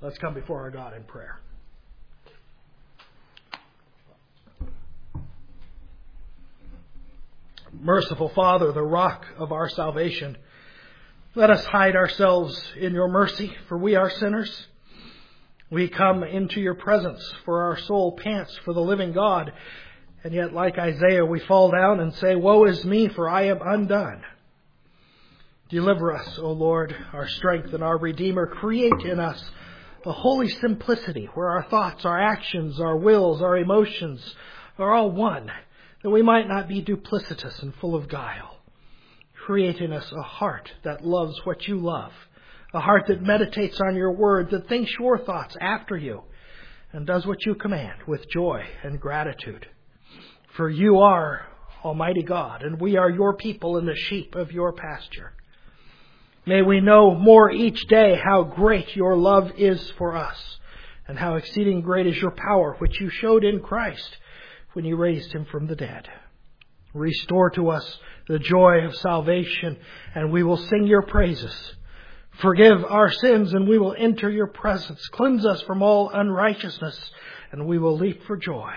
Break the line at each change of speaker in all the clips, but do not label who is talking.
Let's come before our God in prayer. Merciful Father, the rock of our salvation, let us hide ourselves in your mercy, for we are sinners. We come into your presence, for our soul pants for the living God, and yet like Isaiah we fall down and say, "Woe is me, for I am undone." Deliver us, O Lord, our strength and our Redeemer. Create in us a holy simplicity where our thoughts, our actions, our wills, our emotions are all one, that we might not be duplicitous and full of guile. Create in us a heart that loves what you love, a heart that meditates on your word, that thinks your thoughts after you, and does what you command with joy and gratitude. For you are Almighty God, and we are your people and the sheep of your pasture. May we know more each day how great your love is for us, and how exceeding great is your power, which you showed in Christ when you raised him from the dead. Restore to us the joy of salvation, and we will sing your praises. Forgive our sins, and we will enter your presence. Cleanse us from all unrighteousness, and we will leap for joy.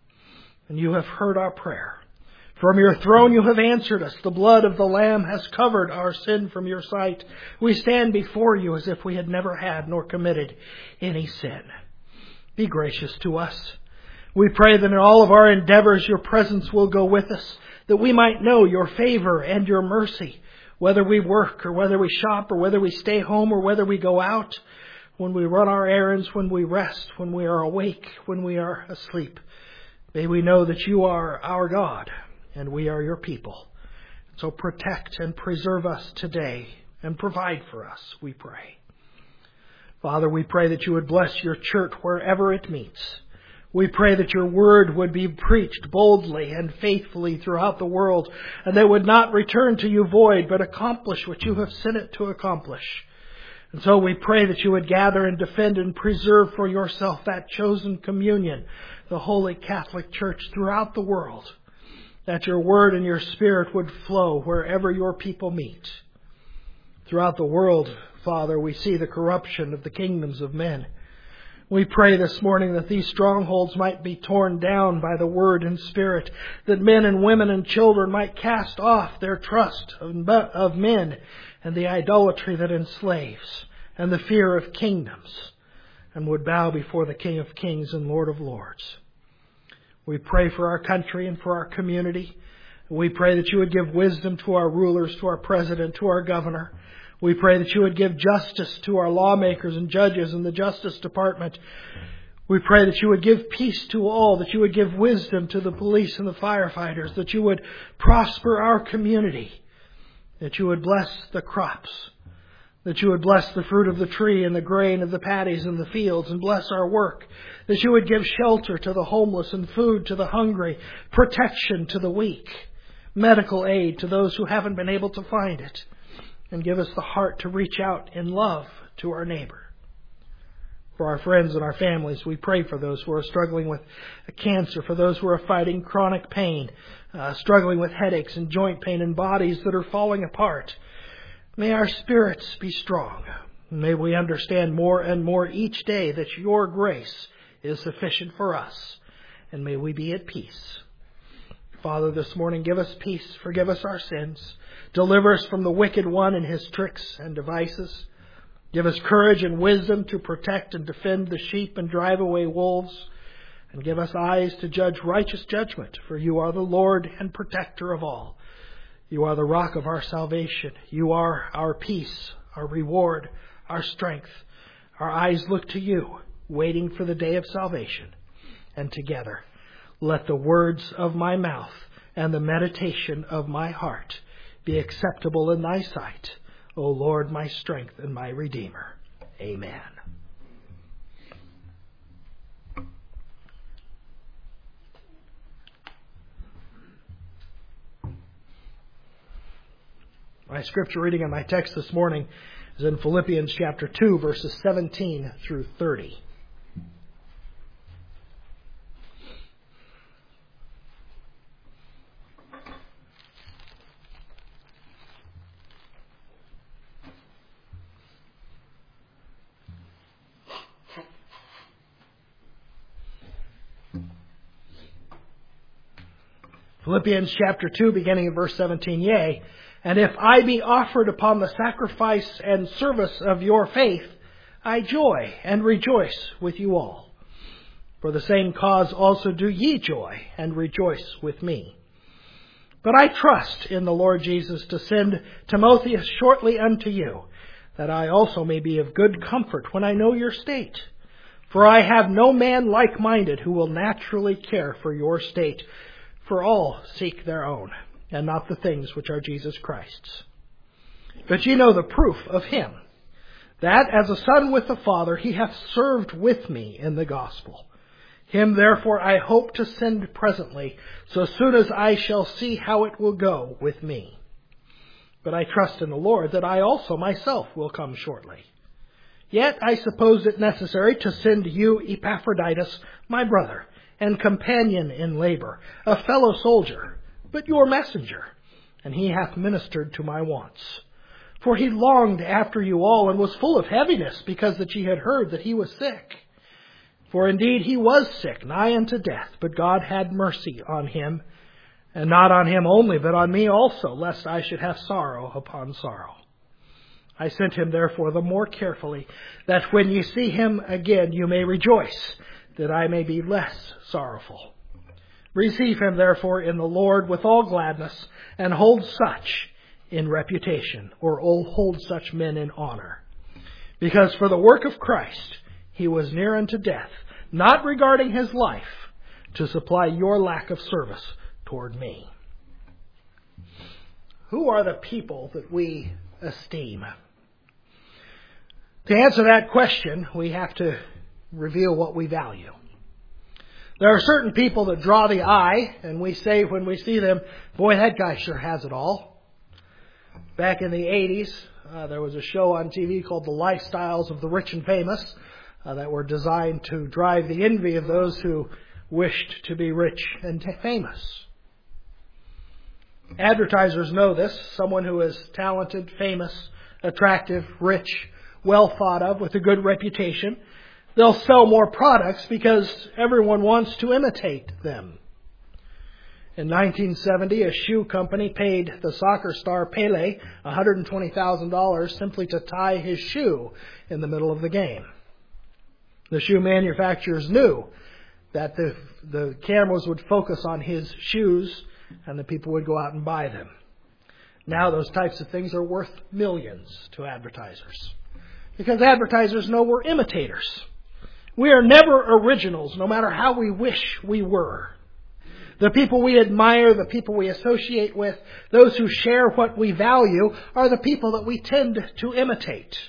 And you have heard our prayer. From your throne you have answered us. The blood of the Lamb has covered our sin from your sight. We stand before you as if we had never had nor committed any sin. Be gracious to us. We pray that in all of our endeavors your presence will go with us, that we might know your favor and your mercy, whether we work or whether we shop or whether we stay home or whether we go out, when we run our errands, when we rest, when we are awake, when we are asleep. May we know that you are our God and we are your people. So protect and preserve us today and provide for us, we pray. Father, we pray that you would bless your church wherever it meets. We pray that your word would be preached boldly and faithfully throughout the world, and that it would not return to you void, but accomplish what you have sent it to accomplish. And so we pray that you would gather and defend and preserve for yourself that chosen communion, the Holy Catholic Church throughout the world, that your word and your spirit would flow wherever your people meet. Throughout the world, Father, we see the corruption of the kingdoms of men. We pray this morning that these strongholds might be torn down by the Word and Spirit, that men and women and children might cast off their trust of men and the idolatry that enslaves and the fear of kingdoms, and would bow before the King of Kings and Lord of Lords. We pray for our country and for our community. We pray that you would give wisdom to our rulers, to our president, to our governor. We pray that you would give justice to our lawmakers and judges in the Justice Department. We pray that you would give peace to all, that you would give wisdom to the police and the firefighters, that you would prosper our community, that you would bless the crops, that you would bless the fruit of the tree and the grain of the paddies in the fields, and bless our work, that you would give shelter to the homeless and food to the hungry, protection to the weak, medical aid to those who haven't been able to find it, and give us the heart to reach out in love to our neighbor. For our friends and our families, we pray for those who are struggling with cancer, for those who are fighting chronic pain, struggling with headaches and joint pain and bodies that are falling apart. May our spirits be strong. May we understand more and more each day that your grace is sufficient for us. And may we be at peace. Father, this morning, give us peace. Forgive us our sins. Deliver us from the wicked one and his tricks and devices. Give us courage and wisdom to protect and defend the sheep and drive away wolves. And give us eyes to judge righteous judgment, for you are the Lord and protector of all. You are the rock of our salvation. You are our peace, our reward, our strength. Our eyes look to you, waiting for the day of salvation. And together, let the words of my mouth and the meditation of my heart be acceptable in thy sight, O Lord, my strength and my Redeemer. Amen. My scripture reading and my text this morning is in Philippians chapter 2, verses 17 through 30. Philippians chapter 2, beginning in verse 17, yea, and if I be offered upon the sacrifice and service of your faith, I joy and rejoice with you all. For the same cause also do ye joy and rejoice with me. But I trust in the Lord Jesus to send Timotheus shortly unto you, that I also may be of good comfort when I know your state. For I have no man like-minded who will naturally care for your state, for all seek their own, and not the things which are Jesus Christ's. But ye know the proof of him, that as a son with the Father he hath served with me in the gospel. Him therefore I hope to send presently, so soon as I shall see how it will go with me. But I trust in the Lord that I also myself will come shortly. Yet I suppose it necessary to send you Epaphroditus, my brother, and companion in labor, a fellow soldier, but your messenger, and he hath ministered to my wants. For he longed after you all, and was full of heaviness, because that ye had heard that he was sick. For indeed he was sick, nigh unto death, but God had mercy on him, and not on him only, but on me also, lest I should have sorrow upon sorrow. I sent him therefore the more carefully, that when you see him again you may rejoice, that I may be less sorrowful. Receive him therefore in the Lord with all gladness, and hold such in reputation, or hold such men in honor. Because for the work of Christ he was near unto death, not regarding his life, to supply your lack of service toward me. Who are the people that we esteem? To answer that question, we have to reveal what we value. There are certain people that draw the eye, and we say when we see them, boy, that guy sure has it all. Back in the 80s, there was a show on TV called The Lifestyles of the Rich and Famous that were designed to drive the envy of those who wished to be rich and famous. Advertisers know this. Someone who is talented, famous, attractive, rich, well thought of, with a good reputation, they'll sell more products because everyone wants to imitate them. In 1970, a shoe company paid the soccer star Pele $120,000 simply to tie his shoe in the middle of the game. The shoe manufacturers knew that the cameras would focus on his shoes and the people would go out and buy them. Now those types of things are worth millions to advertisers, because advertisers know we're imitators. We are never originals, no matter how we wish we were. The people we admire, the people we associate with, those who share what we value, are the people that we tend to imitate.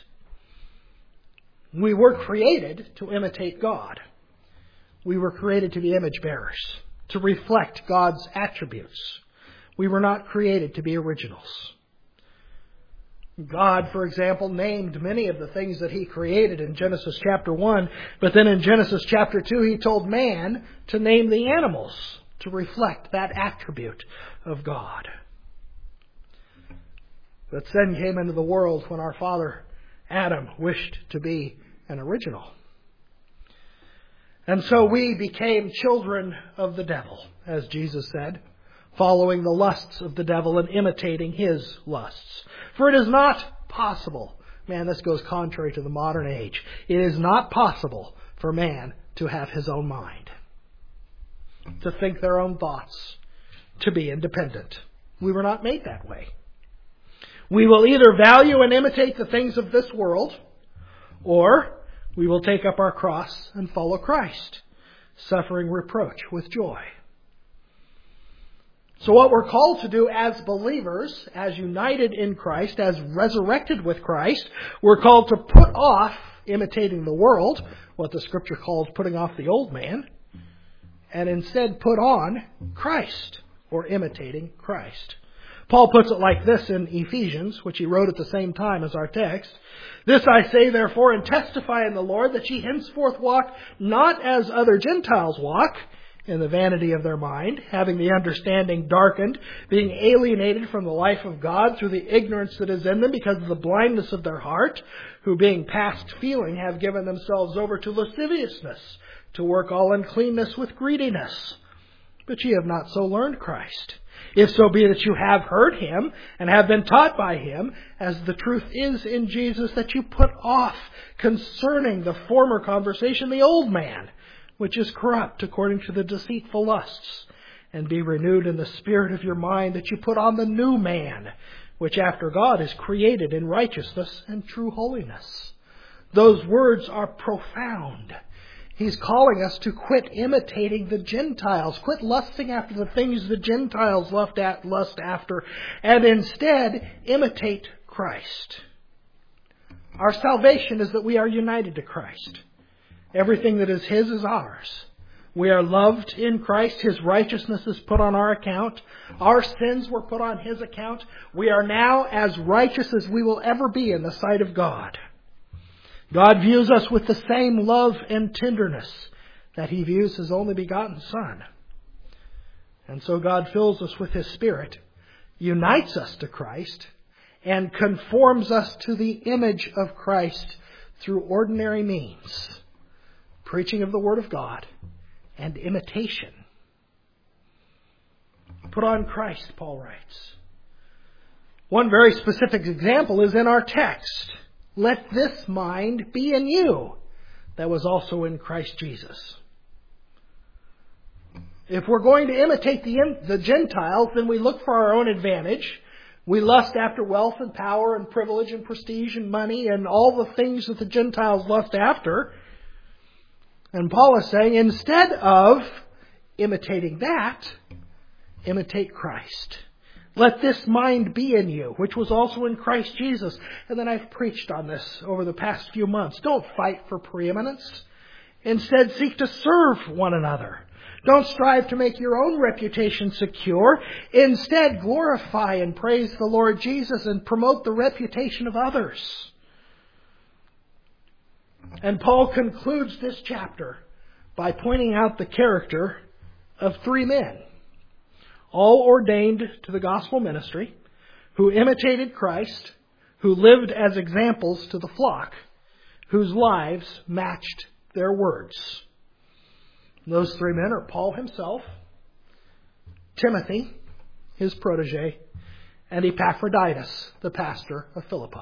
We were created to imitate God. We were created to be image bearers, to reflect God's attributes. We were not created to be originals. God, for example, named many of the things that He created in Genesis chapter 1, but then in Genesis chapter 2 He told man to name the animals to reflect that attribute of God. But sin came into the world when our father Adam wished to be an original. And so we became children of the devil, as Jesus said, following the lusts of the devil and imitating his lusts. For it is not possible, man, this goes contrary to the modern age, it is not possible for man to have his own mind, to think their own thoughts, to be independent. We were not made that way. We will either value and imitate the things of this world, or we will take up our cross and follow Christ, suffering reproach with joy. So what we're called to do as believers, as united in Christ, as resurrected with Christ, we're called to put off imitating the world, what the Scripture calls putting off the old man, and instead put on Christ, or imitating Christ. Paul puts it like this in Ephesians, which he wrote at the same time as our text. This I say, therefore, and testify in the Lord, that ye henceforth walk not as other Gentiles walk, in the vanity of their mind, having the understanding darkened, being alienated from the life of God through the ignorance that is in them because of the blindness of their heart, who being past feeling have given themselves over to lasciviousness, to work all uncleanness with greediness. But ye have not so learned Christ. If so be that you have heard Him and have been taught by Him, as the truth is in Jesus, that you put off concerning the former conversation the old man, which is corrupt according to the deceitful lusts, and be renewed in the spirit of your mind, that you put on the new man, which after God is created in righteousness and true holiness. Those words are profound. He's calling us to quit imitating the Gentiles, quit lusting after the things the Gentiles lust after, and instead imitate Christ. Our salvation is that we are united to Christ. Everything that is His is ours. We are loved in Christ. His righteousness is put on our account. Our sins were put on His account. We are now as righteous as we will ever be in the sight of God. God views us with the same love and tenderness that He views His only begotten Son. And so God fills us with His Spirit, unites us to Christ, and conforms us to the image of Christ through ordinary means. Preaching of the Word of God and imitation. Put on Christ, Paul writes. One very specific example is in our text. Let this mind be in you that was also in Christ Jesus. If we're going to imitate the Gentiles, then we look for our own advantage. We lust after wealth and power and privilege and prestige and money and all the things that the Gentiles lust after. And Paul is saying, instead of imitating that, imitate Christ. Let this mind be in you, which was also in Christ Jesus. And then I've preached on this over the past few months. Don't fight for preeminence. Instead, seek to serve one another. Don't strive to make your own reputation secure. Instead, glorify and praise the Lord Jesus and promote the reputation of others. And Paul concludes this chapter by pointing out the character of three men, all ordained to the gospel ministry, who imitated Christ, who lived as examples to the flock, whose lives matched their words. Those three men are Paul himself, Timothy, his protege, and Epaphroditus, the pastor of Philippi.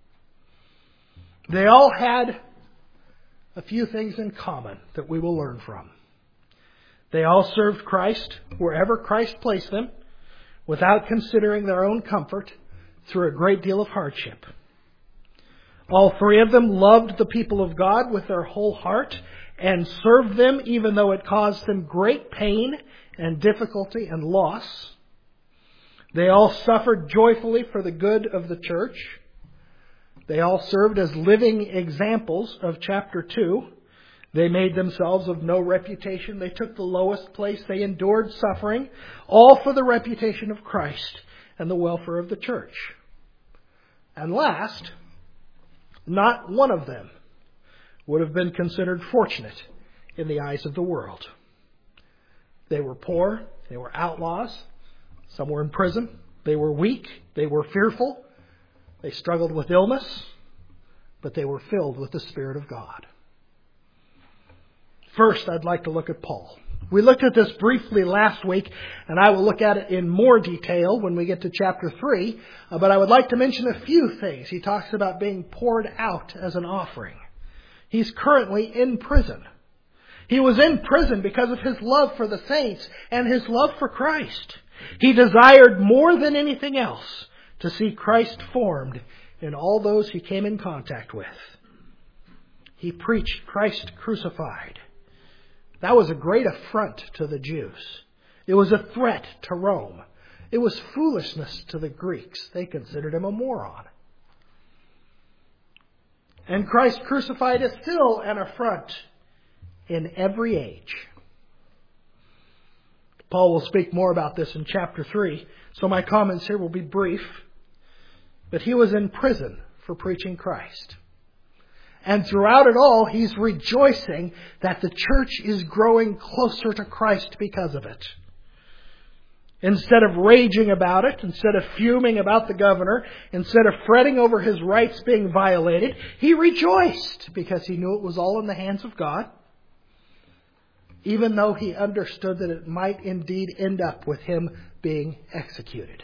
They all had a few things in common that we will learn from. They all served Christ wherever Christ placed them, without considering their own comfort, through a great deal of hardship. All three of them loved the people of God with their whole heart and served them even though it caused them great pain and difficulty and loss. They all suffered joyfully for the good of the church. They all served as living examples of chapter 2. They made themselves of no reputation. They took the lowest place. They endured suffering, all for the reputation of Christ and the welfare of the church. And last, not one of them would have been considered fortunate in the eyes of the world. They were poor. They were outlaws. Some were in prison. They were weak. They were fearful. They struggled with illness, but they were filled with the Spirit of God. First, I'd like to look at Paul. We looked at this briefly last week, and I will look at it in more detail when we get to chapter 3. But I would like to mention a few things. He talks about being poured out as an offering. He's currently in prison. He was in prison because of his love for the saints and his love for Christ. He desired more than anything else to see Christ formed in all those he came in contact with. He preached Christ crucified. That was a great affront to the Jews. It was a threat to Rome. It was foolishness to the Greeks. They considered him a moron. And Christ crucified is still an affront in every age. Paul will speak more about this in chapter 3, so my comments here will be brief. But he was in prison for preaching Christ. And throughout it all, he's rejoicing that the church is growing closer to Christ because of it. Instead of raging about it, instead of fuming about the governor, instead of fretting over his rights being violated, he rejoiced because he knew it was all in the hands of God. even though he understood that it might indeed end up with him being executed.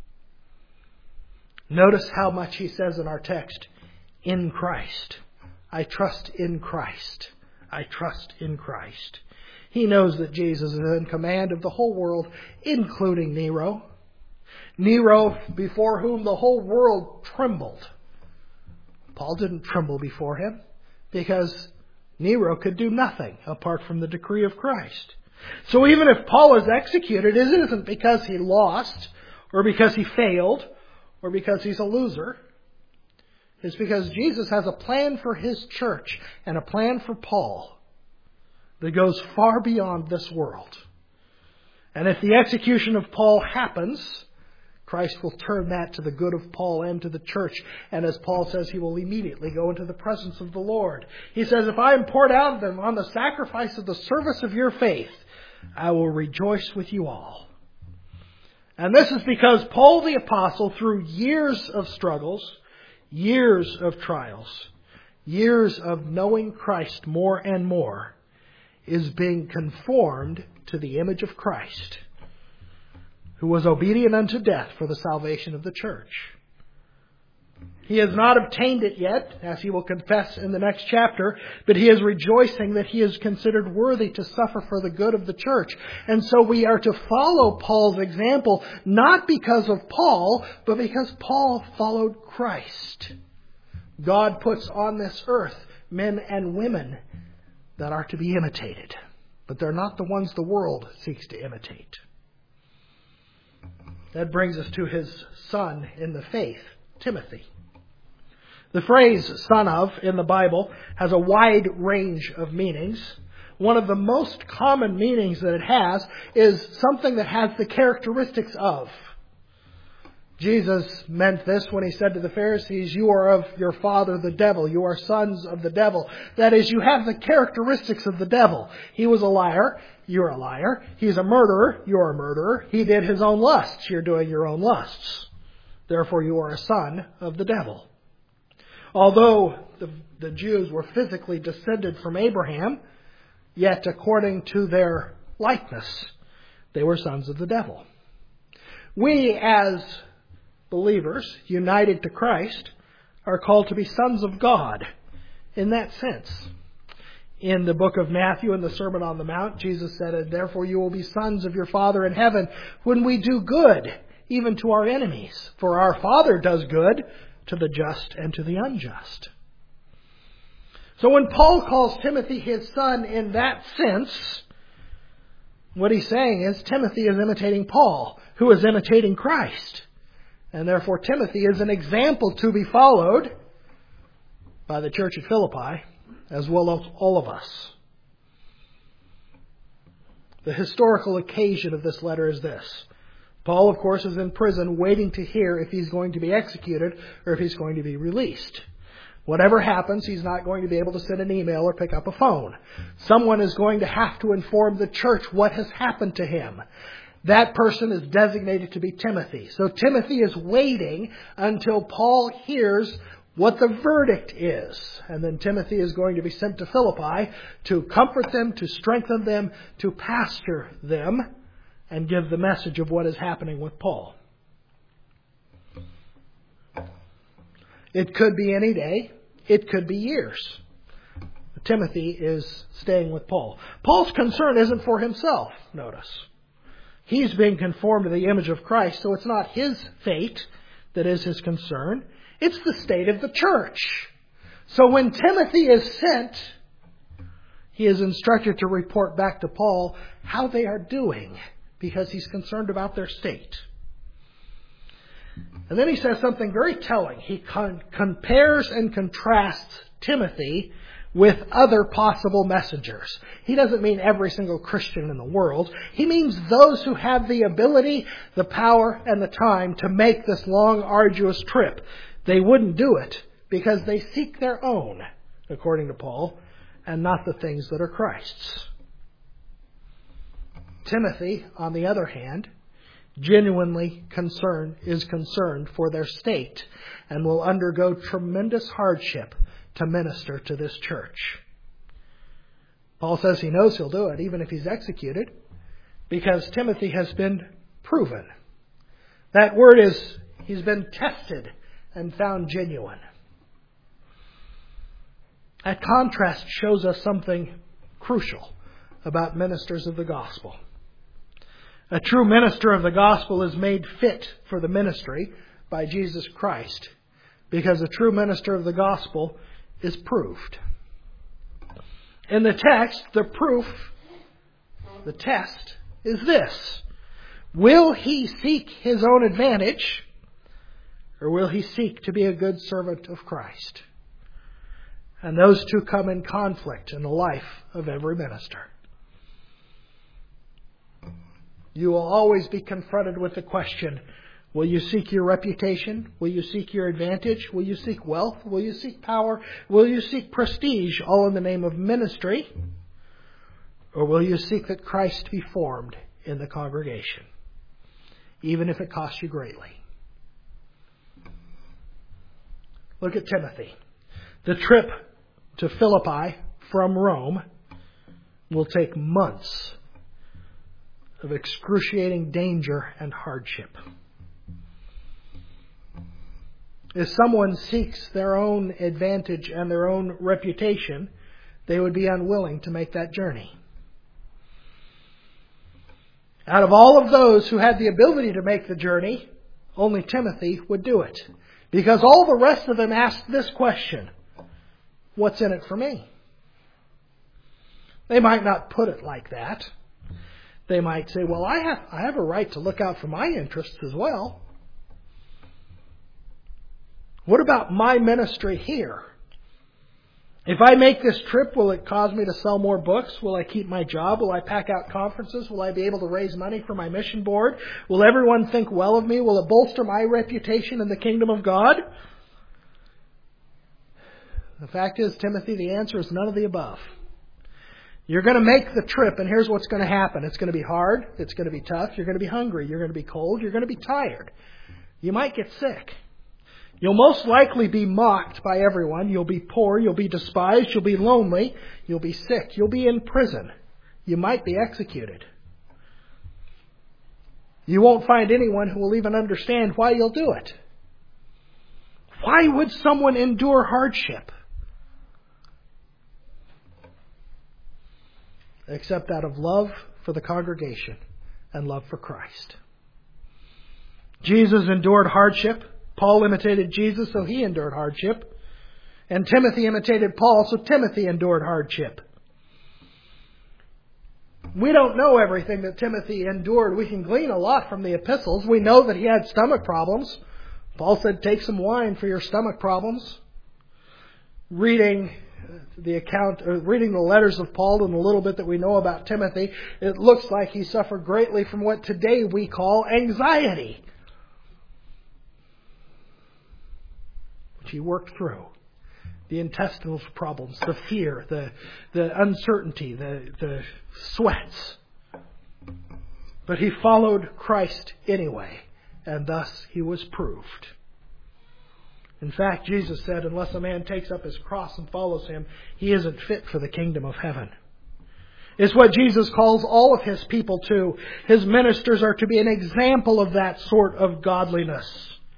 Notice how much he says in our text, in Christ. I trust in Christ. I trust in Christ. He knows that Jesus is in command of the whole world, including Nero. Nero, before whom the whole world trembled. Paul didn't tremble before him because Nero could do nothing apart from the decree of Christ. So even if Paul is executed, it isn't because he lost or because he failed or because he's a loser. It's because Jesus has a plan for his church and a plan for Paul that goes far beyond this world. And if the execution of Paul happens, Christ will turn that to the good of Paul and to the church. And as Paul says, he will immediately go into the presence of the Lord. He says, if I am poured out on the sacrifice of the service of your faith, I will rejoice with you all. And this is because Paul the Apostle, through years of struggles, years of trials, years of knowing Christ more and more, is being conformed to the image of Christ, who was obedient unto death for the salvation of the church. He has not obtained it yet, as he will confess in the next chapter, but he is rejoicing that he is considered worthy to suffer for the good of the church. And so we are to follow Paul's example, not because of Paul, but because Paul followed Christ. God puts on this earth men and women that are to be imitated, but they're not the ones the world seeks to imitate. That brings us to his son in the faith, Timothy. The phrase son of in the Bible has a wide range of meanings. One of the most common meanings that it has is something that has the characteristics of. Jesus meant this when he said to the Pharisees, you are of your father the devil. You are sons of the devil. That is, you have the characteristics of the devil. He was a liar. You're a liar. He's a murderer. You're a murderer. He did his own lusts. You're doing your own lusts. Therefore, you are a son of the devil. Although the Jews were physically descended from Abraham, yet according to their likeness, they were sons of the devil. We as believers, united to Christ, are called to be sons of God in that sense. In the book of Matthew, in the Sermon on the Mount, Jesus said, and therefore you will be sons of your Father in heaven when we do good, even to our enemies. For our Father does good to the just and to the unjust. So when Paul calls Timothy his son in that sense, what he's saying is Timothy is imitating Paul, who is imitating Christ. And therefore Timothy is an example to be followed by the church at Philippi, as well as all of us. The historical occasion of this letter is this. Paul, of course, is in prison waiting to hear if he's going to be executed or if he's going to be released. Whatever happens, he's not going to be able to send an email or pick up a phone. Someone is going to have to inform the church what has happened to him. That person is designated to be Timothy. So Timothy is waiting until Paul hears what the verdict is. And then Timothy is going to be sent to Philippi to comfort them, to strengthen them, to pastor them, and give the message of what is happening with Paul. It could be any day. It could be years. Timothy is staying with Paul. Paul's concern isn't for himself, notice. He's being conformed to the image of Christ, so it's not his fate that is his concern. It's the state of the church. So when Timothy is sent, he is instructed to report back to Paul how they are doing, because he's concerned about their state. And then he says something very telling. He compares and contrasts Timothy with other possible messengers. He doesn't mean every single Christian in the world. He means those who have the ability, the power, and the time to make this long, arduous trip. They wouldn't do it because they seek their own, according to Paul, and not the things that are Christ's. Timothy, on the other hand, genuinely is concerned for their state and will undergo tremendous hardship to minister to this church. Paul says he knows he'll do it, even if he's executed, because Timothy has been proven. That word is, he's been tested and found genuine. That contrast shows us something crucial about ministers of the gospel. A true minister of the gospel is made fit for the ministry by Jesus Christ, because a true minister of the gospel is proved. In the text, the proof, the test, is this: will he seek his own advantage, or will he seek to be a good servant of Christ? And those two come in conflict in the life of every minister. You will always be confronted with the question, will you seek your reputation? Will you seek your advantage? Will you seek wealth? Will you seek power? Will you seek prestige, all in the name of ministry? Or will you seek that Christ be formed in the congregation, even if it costs you greatly? Look at Timothy. The trip to Philippi from Rome will take months of excruciating danger and hardship. If someone seeks their own advantage and their own reputation, they would be unwilling to make that journey. Out of all of those who had the ability to make the journey, only Timothy would do it. Because all the rest of them asked this question: what's in it for me? They might not put it like that. They might say, well, I have a right to look out for my interests as well. What about my ministry here? If I make this trip, will it cause me to sell more books? Will I keep my job? Will I pack out conferences? Will I be able to raise money for my mission board? Will everyone think well of me? Will it bolster my reputation in the kingdom of God? The fact is, Timothy, the answer is none of the above. You're going to make the trip, and here's what's going to happen. It's going to be hard. It's going to be tough. You're going to be hungry. You're going to be cold. You're going to be tired. You might get sick. You'll most likely be mocked by everyone. You'll be poor. You'll be despised. You'll be lonely. You'll be sick. You'll be in prison. You might be executed. You won't find anyone who will even understand why you'll do it. Why would someone endure hardship? Except out of love for the congregation and love for Christ. Jesus endured hardship. Paul imitated Jesus, so he endured hardship. And Timothy imitated Paul, so Timothy endured hardship. We don't know everything that Timothy endured. We can glean a lot from the epistles. We know that he had stomach problems. Paul said, take some wine for your stomach problems. Reading the letters of Paul and the little bit that we know about Timothy, it looks like he suffered greatly from what today we call anxiety, which he worked through. The intestinal problems, the fear, the uncertainty, the sweats. But he followed Christ anyway, and thus he was proved. In fact, Jesus said, unless a man takes up his cross and follows him, he isn't fit for the kingdom of heaven. It's what Jesus calls all of his people to. His ministers are to be an example of that sort of godliness.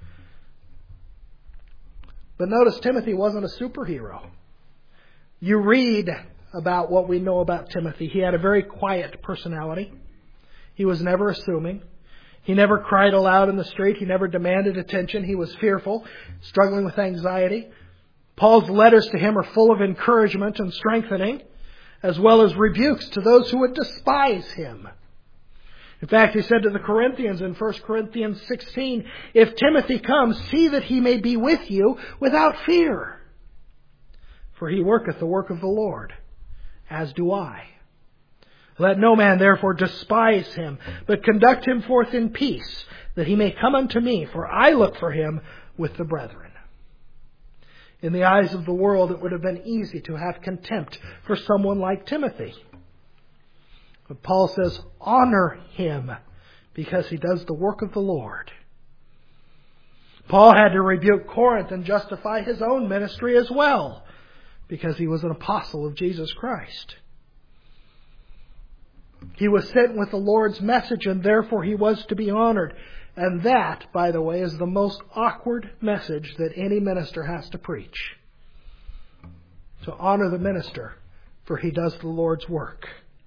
But notice Timothy wasn't a superhero. You read about what we know about Timothy. He had a very quiet personality. He was never assuming. He never cried aloud in the street. He never demanded attention. He was fearful, struggling with anxiety. Paul's letters to him are full of encouragement and strengthening, as well as rebukes to those who would despise him. In fact, he said to the Corinthians in 1 Corinthians 16, if Timothy comes, see that he may be with you without fear. For he worketh the work of the Lord, as do I. Let no man therefore despise him, but conduct him forth in peace, that he may come unto me, for I look for him with the brethren. In the eyes of the world, it would have been easy to have contempt for someone like Timothy. But Paul says, honor him, because he does the work of the Lord. Paul had to rebuke Corinth and justify his own ministry as well, because he was an apostle of Jesus Christ. He was sent with the Lord's message, and therefore he was to be honored. And that, by the way, is the most awkward message that any minister has to preach. To honor the minister, for he does the Lord's work.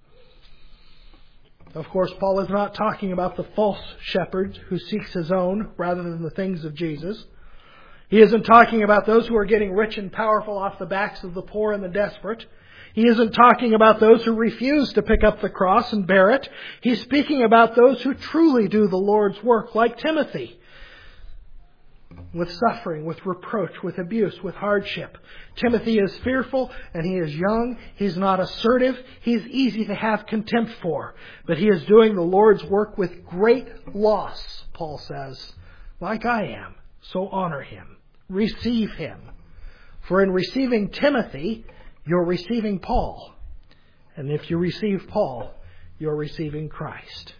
Of course, Paul is not talking about the false shepherd who seeks his own rather than the things of Jesus. He isn't talking about those who are getting rich and powerful off the backs of the poor and the desperate. He isn't talking about those who refuse to pick up the cross and bear it. He's speaking about those who truly do the Lord's work, like Timothy. With suffering, with reproach, with abuse, with hardship. Timothy is fearful and he is young. He's not assertive. He's easy to have contempt for. But he is doing the Lord's work with great loss, Paul says, like I am. So honor him. Receive him. For in receiving Timothy, you're receiving Paul. And if you receive Paul, you're receiving Christ.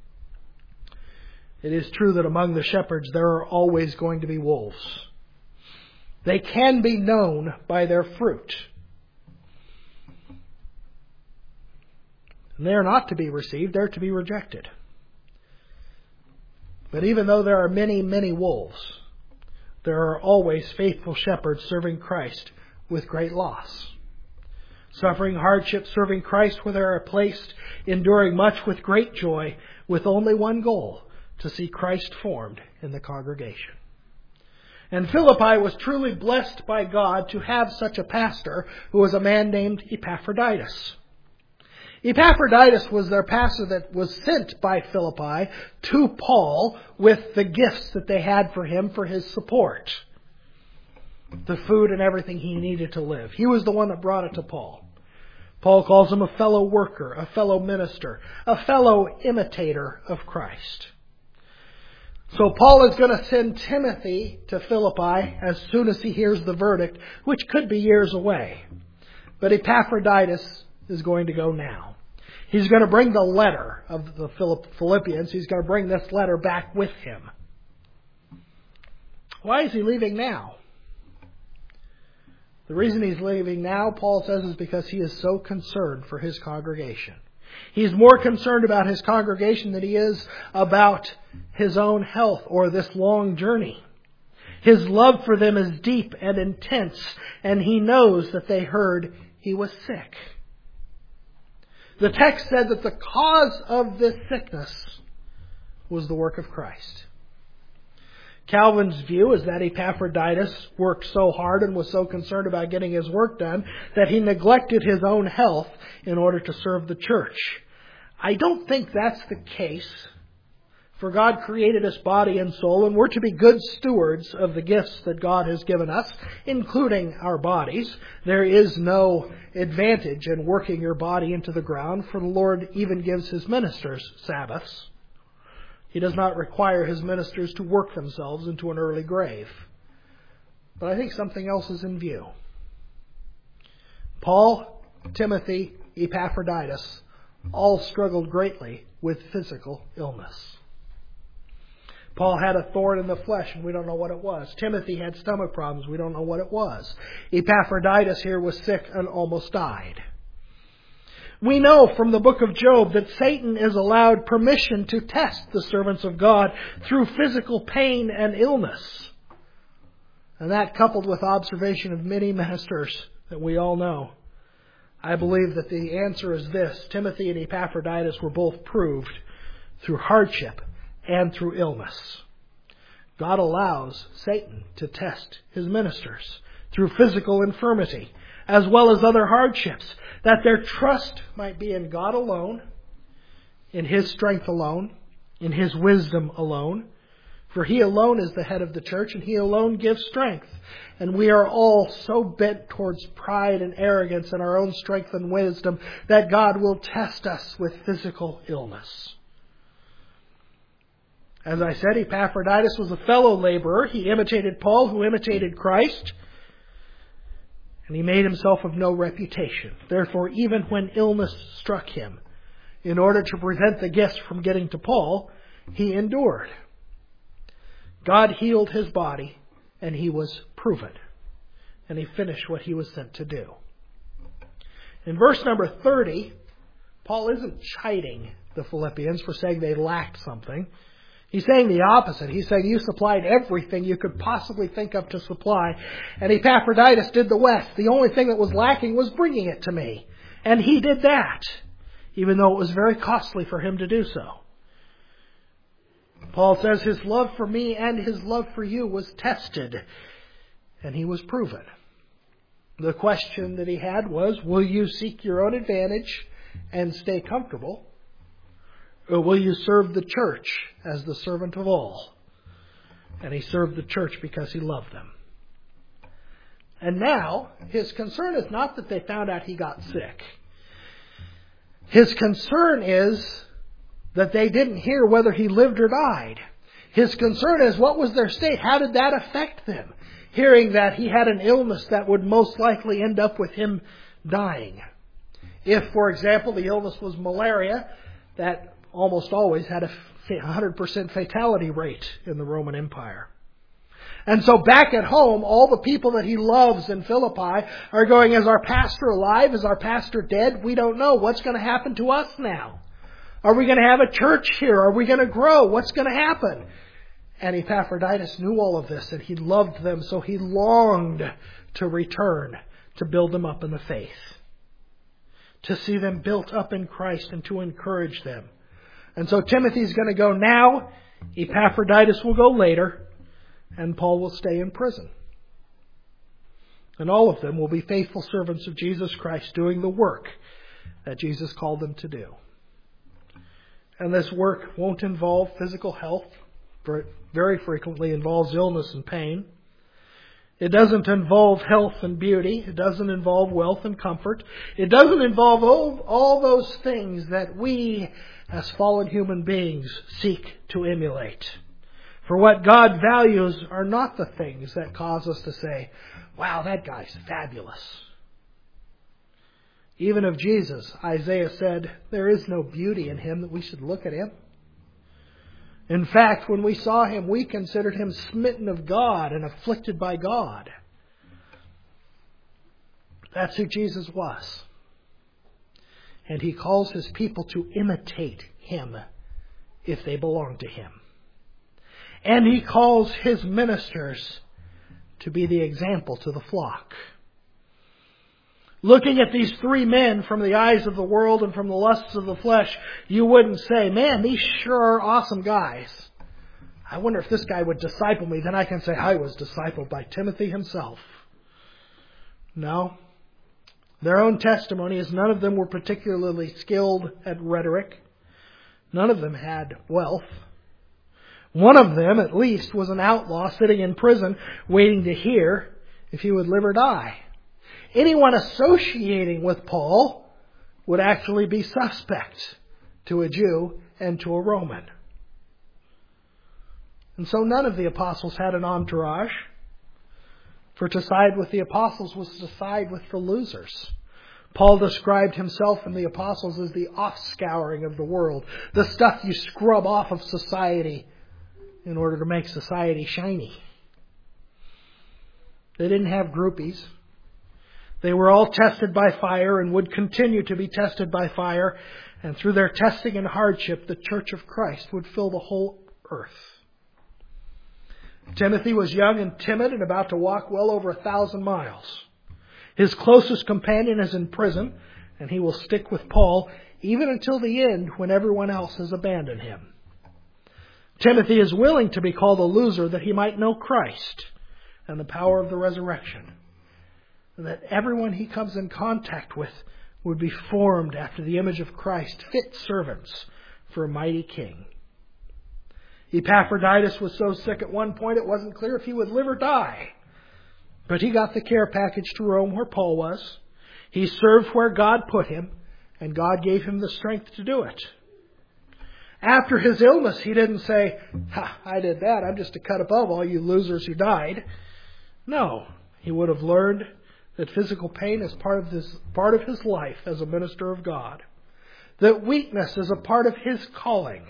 It is true that among the shepherds there are always going to be wolves. They can be known by their fruit. And they are not to be received, they're to be rejected. But even though there are many, many wolves, there are always faithful shepherds serving Christ with great loss. Suffering hardship, serving Christ where they are placed, enduring much with great joy, with only one goal, to see Christ formed in the congregation. And Philippi was truly blessed by God to have such a pastor who was a man named Epaphroditus. Epaphroditus was their pastor that was sent by Philippi to Paul with the gifts that they had for him for his support. The food and everything he needed to live. He was the one that brought it to Paul. Paul calls him a fellow worker, a fellow minister, a fellow imitator of Christ. So Paul is going to send Timothy to Philippi as soon as he hears the verdict, which could be years away. But Epaphroditus is going to go now. He's going to bring the letter of the Philippians. He's going to bring this letter back with him. Why is he leaving now? The reason he's leaving now, Paul says, is because he is so concerned for his congregation. He's more concerned about his congregation than he is about his own health or this long journey. His love for them is deep and intense, and he knows that they heard he was sick. The text said that the cause of this sickness was the work of Christ. Calvin's view is that Epaphroditus worked so hard and was so concerned about getting his work done that he neglected his own health in order to serve the church. I don't think that's the case. For God created us body and soul, and we're to be good stewards of the gifts that God has given us, including our bodies. There is no advantage in working your body into the ground, for the Lord even gives His ministers Sabbaths. He does not require His ministers to work themselves into an early grave. But I think something else is in view. Paul, Timothy, Epaphroditus all struggled greatly with physical illness. Paul had a thorn in the flesh, and we don't know what it was. Timothy had stomach problems. We don't know what it was. Epaphroditus here was sick and almost died. We know from the book of Job that Satan is allowed permission to test the servants of God through physical pain and illness. And that, coupled with observation of many ministers that we all know, I believe that the answer is this. Timothy and Epaphroditus were both proved through hardship and through illness. God allows Satan to test His ministers through physical infirmity as well as other hardships, that their trust might be in God alone, in His strength alone, in His wisdom alone. For He alone is the head of the church, and He alone gives strength. And we are all so bent towards pride and arrogance and our own strength and wisdom that God will test us with physical illness. As I said, Epaphroditus was a fellow laborer. He imitated Paul, who imitated Christ. And he made himself of no reputation. Therefore, even when illness struck him, in order to prevent the gifts from getting to Paul, he endured. God healed his body, and he was proven. And he finished what he was sent to do. In verse number 30, Paul isn't chiding the Philippians for saying they lacked something. He's saying the opposite. He's saying you supplied everything you could possibly think of to supply, and Epaphroditus did the rest. The only thing that was lacking was bringing it to me. And he did that, even though it was very costly for him to do so. Paul says his love for me and his love for you was tested, and he was proven. The question that he had was, will you seek your own advantage and stay comfortable? Or will you serve the church as the servant of all? And he served the church because he loved them. And now, his concern is not that they found out he got sick. His concern is that they didn't hear whether he lived or died. His concern is, what was their state? How did that affect them? Hearing that he had an illness that would most likely end up with him dying. If, for example, the illness was malaria, that almost always had a 100% fatality rate in the Roman Empire. And so back at home, all the people that he loves in Philippi are going, is our pastor alive? Is our pastor dead? We don't know. What's going to happen to us now? Are we going to have a church here? Are we going to grow? What's going to happen? And Epaphroditus knew all of this, and he loved them, so he longed to return to build them up in the faith, to see them built up in Christ and to encourage them. And so Timothy's going to go now, Epaphroditus will go later, and Paul will stay in prison. And all of them will be faithful servants of Jesus Christ, doing the work that Jesus called them to do. And this work won't involve physical health, for it very frequently involves illness and pain. It doesn't involve health and beauty. It doesn't involve wealth and comfort. It doesn't involve all those things that we, as fallen human beings, seek to emulate. For what God values are not the things that cause us to say, wow, that guy's fabulous. Even of Jesus, Isaiah said, there is no beauty in him that we should look at him. In fact, when we saw him, we considered him smitten of God and afflicted by God. That's who Jesus was. And he calls his people to imitate him if they belong to him. And he calls his ministers to be the example to the flock. Looking at these three men from the eyes of the world and from the lusts of the flesh, you wouldn't say, man, these sure are awesome guys. I wonder if this guy would disciple me. Then I can say, I was discipled by Timothy himself. No. Their own testimony is none of them were particularly skilled at rhetoric. None of them had wealth. One of them, at least, was an outlaw sitting in prison waiting to hear if he would live or die. Anyone associating with Paul would actually be suspect to a Jew and to a Roman. And so none of the apostles had an entourage. For to side with the apostles was to side with the losers. Paul described himself and the apostles as the offscouring of the world, the stuff you scrub off of society in order to make society shiny. They didn't have groupies. They were all tested by fire and would continue to be tested by fire. And through their testing and hardship, the church of Christ would fill the whole earth. Timothy was young and timid and about to walk well over 1,000 miles. His closest companion is in prison, and he will stick with Paul even until the end when everyone else has abandoned him. Timothy is willing to be called a loser that he might know Christ and the power of the resurrection. And that everyone he comes in contact with would be formed after the image of Christ, fit servants for a mighty king. Epaphroditus was so sick at one point it wasn't clear if he would live or die. But he got the care package to Rome where Paul was. He served where God put him, and God gave him the strength to do it. After his illness, he didn't say, I did that. I'm just a cut above all you losers who died. No, he would have learned that physical pain is part of his life as a minister of God. That weakness is a part of his calling.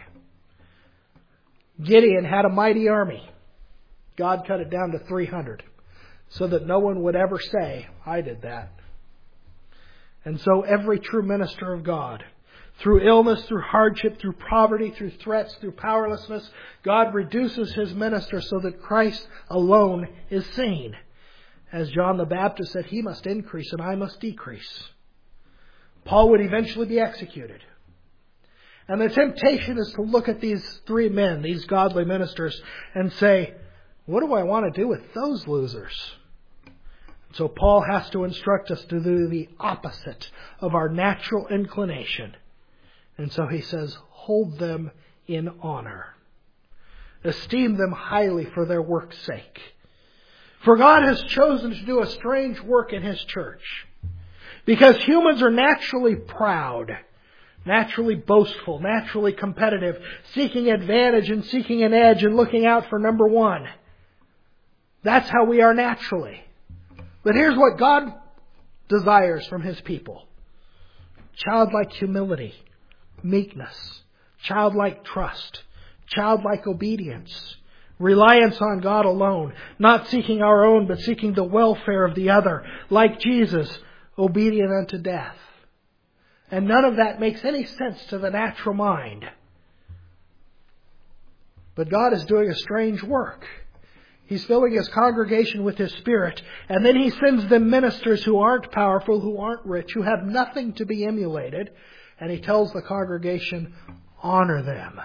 Gideon had a mighty army. God cut it down to 300 so that no one would ever say, I did that. And so every true minister of God Through illness, through hardship, through poverty, through threats, through powerlessness, God reduces His ministers so that Christ alone is seen. As John the Baptist said, He must increase and I must decrease. Paul would eventually be executed. And the temptation is to look at these three men, these godly ministers, and say, what do I want to do with those losers? So Paul has to instruct us to do the opposite of our natural inclination. And so he says, hold them in honor. Esteem them highly for their work's sake. For God has chosen to do a strange work in His church. Because humans are naturally proud, naturally boastful, naturally competitive, seeking advantage and seeking an edge and looking out for number one. That's how we are naturally. But here's what God desires from His people. Childlike humility, meekness, childlike trust, childlike obedience, reliance on God alone, not seeking our own but seeking the welfare of the other, like Jesus, obedient unto death. And none of that makes any sense to the natural mind. But God is doing a strange work. He's filling His congregation with His Spirit, and then He sends them ministers who aren't powerful, who aren't rich, who have nothing to be emulated, and He tells the congregation, honor them.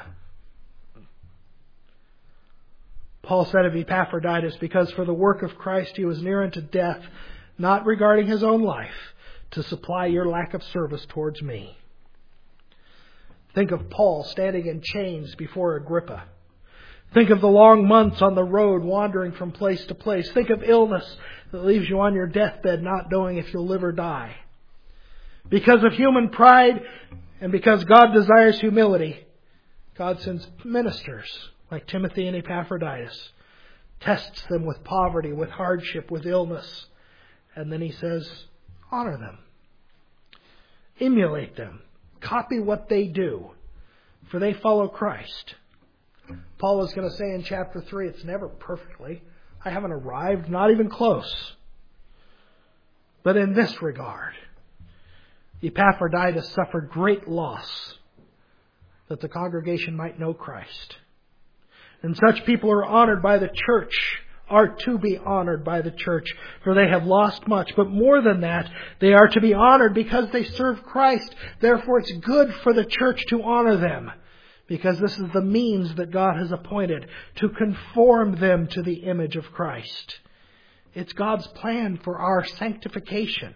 Paul said of Epaphroditus, because for the work of Christ he was near unto death, not regarding his own life, to supply your lack of service towards me. Think of Paul standing in chains before Agrippa. Think of the long months on the road wandering from place to place. Think of illness that leaves you on your deathbed not knowing if you'll live or die. Because of human pride and because God desires humility, God sends ministers like Timothy and Epaphroditus, tests them with poverty, with hardship, with illness, and then He says, honor them. Emulate them. Copy what they do, for they follow Christ. Paul is going to say in chapter 3, it's never perfectly. I haven't arrived, not even close. But in this regard, Epaphroditus suffered great loss that the congregation might know Christ. And such people are honored by the church, are to be honored by the church, for they have lost much. But more than that, they are to be honored because they serve Christ. Therefore, it's good for the church to honor them, because this is the means that God has appointed to conform them to the image of Christ. It's God's plan for our sanctification,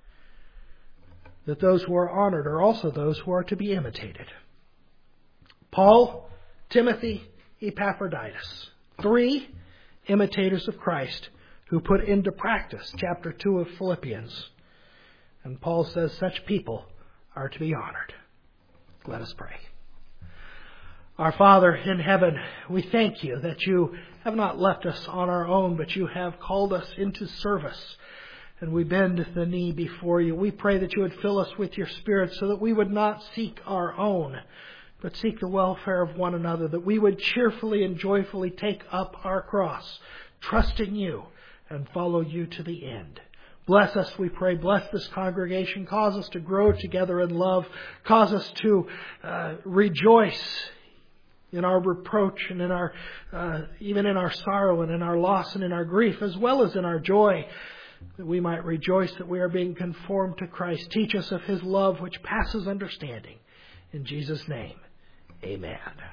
that those who are honored are also those who are to be imitated. Paul, Timothy, Epaphroditus, 3 imitators of Christ who put into practice chapter 2 of Philippians. And Paul says such people are to be honored. Let us pray. Our Father in heaven, we thank You that You have not left us on our own, but You have called us into service. And we bend the knee before You. We pray that You would fill us with Your Spirit so that we would not seek our own, but seek the welfare of one another, that we would cheerfully and joyfully take up our cross, trusting You, and follow You to the end. Bless us, we pray. Bless this congregation. Cause us to grow together in love. Cause us to rejoice in our reproach and in our even in our sorrow and in our loss and in our grief, as well as in our joy, that we might rejoice that we are being conformed to Christ. Teach us of His love which passes understanding. In Jesus' name, amen.